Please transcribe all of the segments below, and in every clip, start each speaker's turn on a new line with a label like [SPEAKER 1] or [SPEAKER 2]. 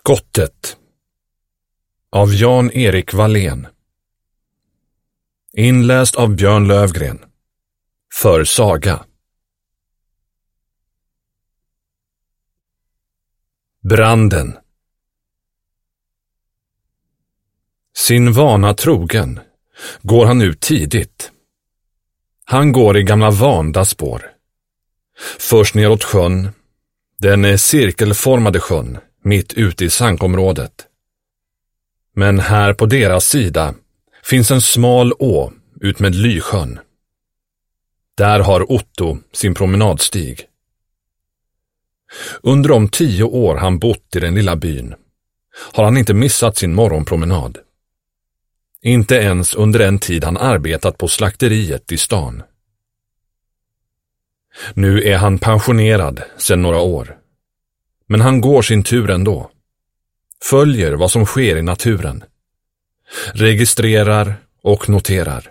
[SPEAKER 1] Skottet av Jan-Erik Wallén. Inläst av Björn Lövgren. För Saga. Branden. Sin vana trogen går han ut tidigt. Han går i gamla Vanda spår. Först neråt sjön, den cirkelformade sjön, mitt ute i sankområdet. Men här på deras sida finns en smal å ut med Lysjön. Där har Otto sin promenadstig. Under de 10 år han bott i den lilla byn har han inte missat sin morgonpromenad. Inte ens under den tid han arbetat på slakteriet i stan. Nu är han pensionerad sedan några år. Men han går sin tur ändå. Följer vad som sker i naturen. Registrerar och noterar.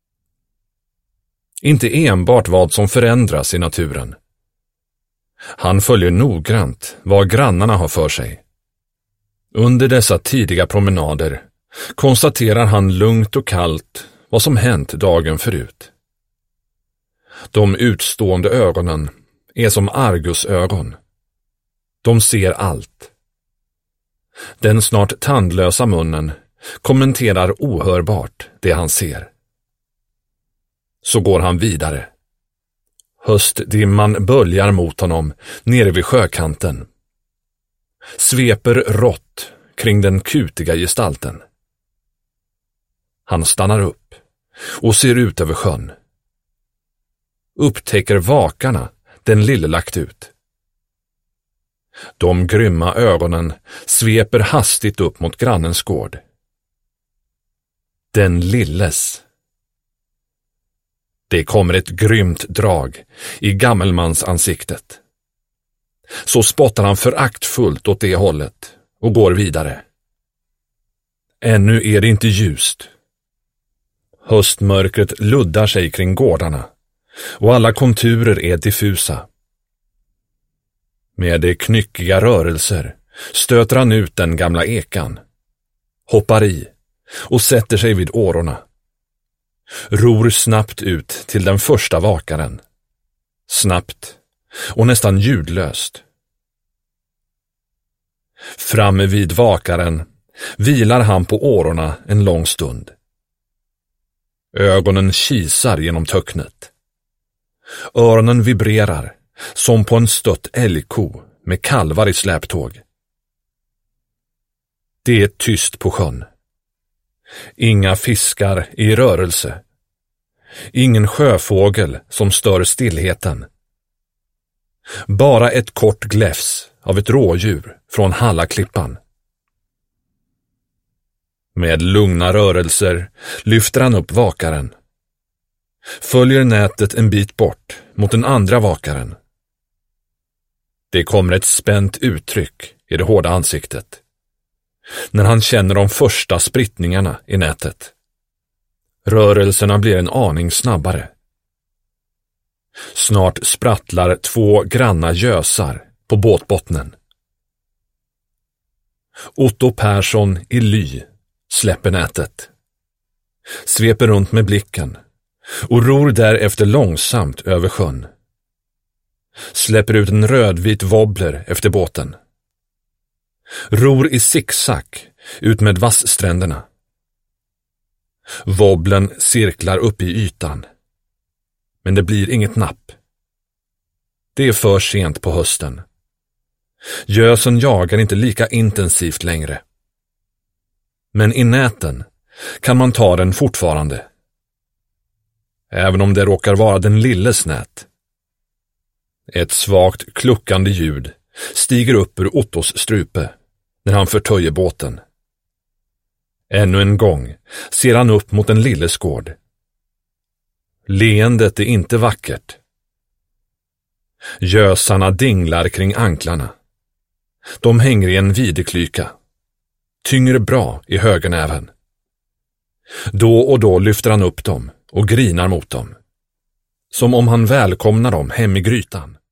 [SPEAKER 1] Inte enbart vad som förändras i naturen. Han följer noggrant vad grannarna har för sig. Under dessa tidiga promenader konstaterar han lugnt och kallt vad som hänt dagen förut. De utstående ögonen är som argusögon. De ser allt. Den snart tandlösa munnen kommenterar ohörbart det han ser. Så går han vidare. Höstdimman böljar mot honom nere vid sjökanten. Sveper rått kring den kutiga gestalten. Han stannar upp och ser ut över sjön. Upptäcker vakarna den lille lagt ut. De grymma ögonen sveper hastigt upp mot grannens gård. Den lilles. Det kommer ett grymt drag i gammelmans ansiktet. Så spottar han föraktfullt åt det hållet och går vidare. Ännu är det inte ljust. Höstmörkret luddar sig kring gårdarna och alla konturer är diffusa. Med de knyckiga rörelser stöter han ut den gamla ekan, hoppar i och sätter sig vid årorna. Ror snabbt ut till den första vakaren. Snabbt och nästan ljudlöst. Framme vid vakaren vilar han på årorna en lång stund. Ögonen kisar genom töcknet. Öronen vibrerar som på en stött älgko med kalvar i släptåg. Det är tyst på sjön. Inga fiskar i rörelse. Ingen sjöfågel som stör stillheten. Bara ett kort gläfs av ett rådjur från Hallaklippan. Med lugna rörelser lyfter han upp vakaren. Följer nätet en bit bort mot den andra vakaren. Det kommer ett spänt uttryck i det hårda ansiktet när han känner de första sprittningarna i nätet. Rörelserna blir en aning snabbare. Snart sprattlar 2 granna gösar på båtbottnen. Otto Persson i Ly släpper nätet. Sveper runt med blicken och ror därefter långsamt över sjön. Släpper ut en rödvit wobbler efter båten. Ror i zigzag ut med vassstränderna. Wobblen cirklar upp i ytan. Men det blir inget napp. Det är för sent på hösten. Gösen jagar inte lika intensivt längre. Men i näten kan man ta den fortfarande. Även om det råkar vara den lilles nät. Ett svagt kluckande ljud stiger upp ur Ottos strupe när han förtöjer båten. Ännu en gång ser han upp mot den lilles gård. Leendet är inte vackert. Gösarna dinglar kring anklarna. De hänger i en videklyka. Tynger bra i högernäven. Då och då lyfter han upp dem och grinar mot dem. Som om han välkomnar dem hem i grytan.